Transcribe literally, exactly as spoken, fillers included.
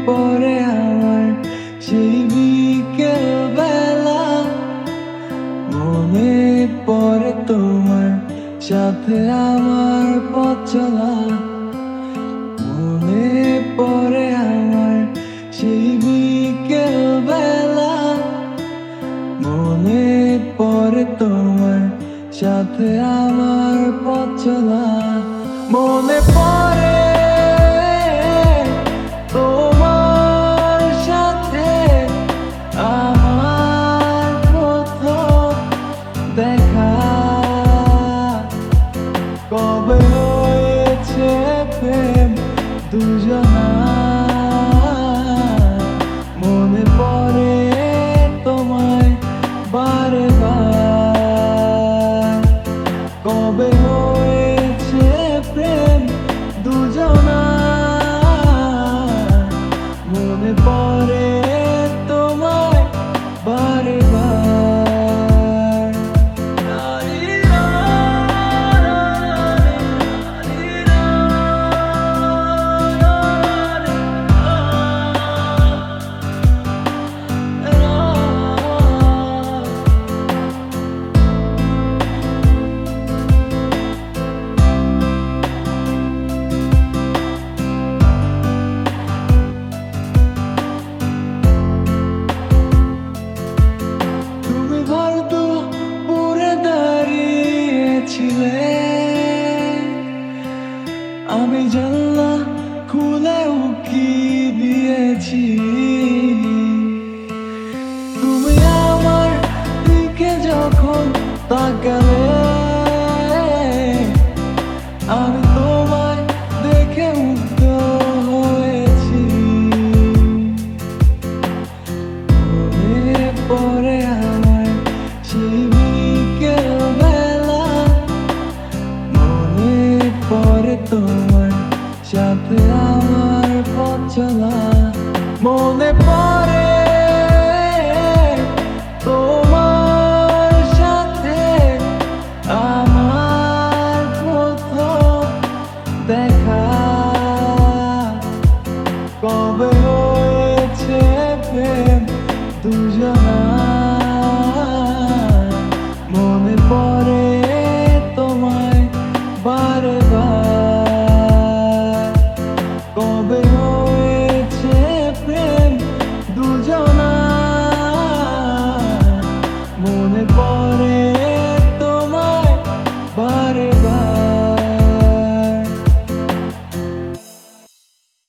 পড়ে আমার সেই বিকেল বেলা, মনে পড়ে তোমার সাথে আমার পথ চলা, মনে পড়ে আমার সেই বিকেল বেলা, মনে পড়ে তোমার সাথে আমার পথ চলা, মনে পড়ে তোমার সাথে আমার প্রথম দেখা, কবে হয়েছে প্রেম দুজনার, মনে পড়ে তোমায় বারে বার, কবে হয়েছে প্রেম দুজনার, মনে পড়ে তোমায় বারে বার। আমি জানলা খুলে উকি দিয়েছি, তুমি আমার দিকে যখন তাকালে, আমি তোমায় দেখে মুগ্ধ হয়েছি, মনে পড়ে আমার সেই বিকেল বেলা, মনে পড়ে তোমার সাথে আমার পথ চলা, মনে পড়ে তোমার সাথে আমার প্রথম দেখা, কবে হয়েছে প্রেম দুজনার, মনে পড়ে তোমায় বারে বার, কবে